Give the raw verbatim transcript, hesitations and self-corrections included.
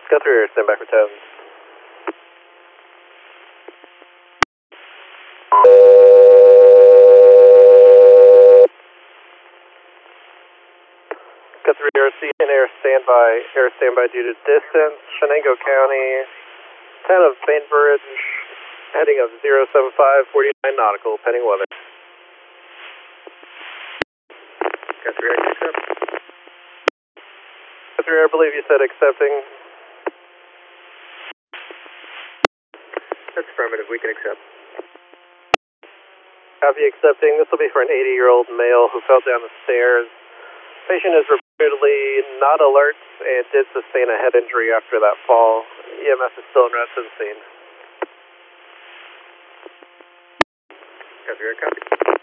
Got three air, stand by for ten. Got three air, C and air standby, air standby due to distance, Shenango County, ten of Bainbridge, heading of zero seven five, forty-nine nautical, pending weather. Got three air, accept. Got three air, I believe you said accepting. That's affirmative, we can accept. Copy accepting. This will be for an eighty year old male who fell down the stairs. Patient is reportedly not alert and did sustain a head injury after that fall. E M S is still en route to the scene. Copy, copy.